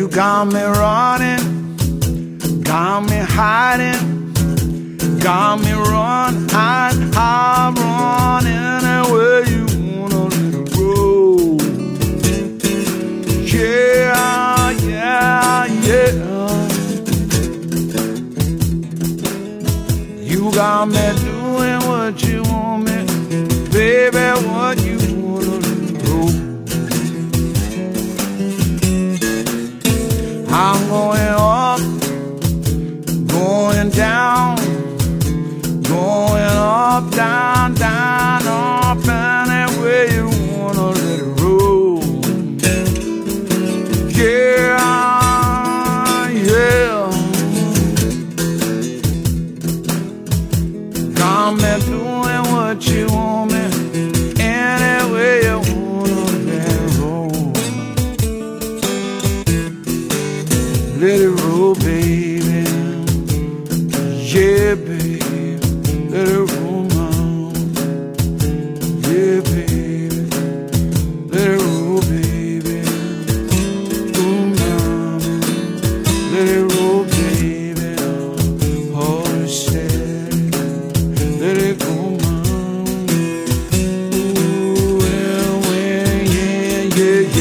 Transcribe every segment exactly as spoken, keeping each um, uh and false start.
You got me running, got me hiding, got me run, hide, I'm running anywhere you wanna let it go. Yeah, yeah, yeah. You got me doing what you want me, baby, what you wanna let it go. I'm going up, going down, going up, down, down, up, anywhere you wanna let it roll. Yeah, yeah. Got me doing what you want me, anywhere you wanna let it roll. Let it roll, baby. Yeah, baby. Let it roll now. Yeah, baby. Let it roll, baby. Ooh, mama. Let it roll, baby. Hold it steady. Let it go, mama. Ooh, well, well, yeah, yeah,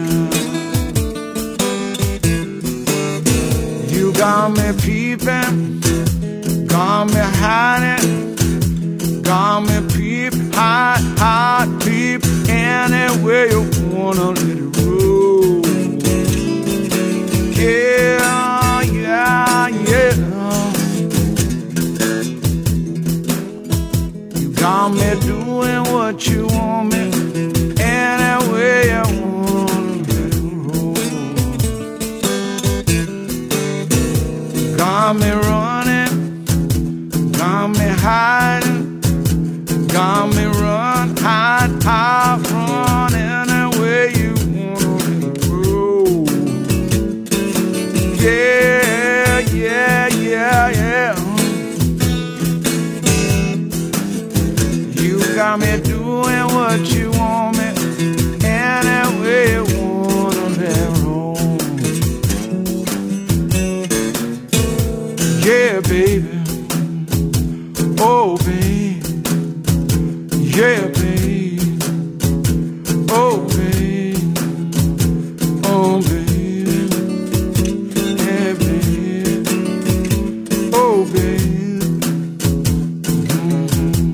yeah. You got me peeping, got me hiding, got me peep, hide, hide, peep, anywhere you wanna let it roll. Yeah, yeah, yeah. You got me doing what you want me, anywhere you wanna let it roll. Got me running, got me hiding, got me run, hide, hide, run, anywhere you wanna let it roll. Yeah, yeah, yeah, yeah. You got me doing what you want me, anywhere you wanna let it roll. Yeah, baby. Oh, baby, yeah, baby, oh, baby, oh, baby, yeah, baby, oh, baby. Mm-hmm.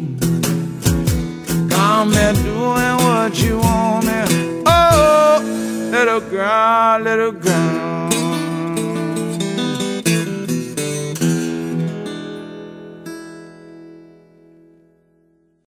Got me doing what you want me, oh, little girl, little girl.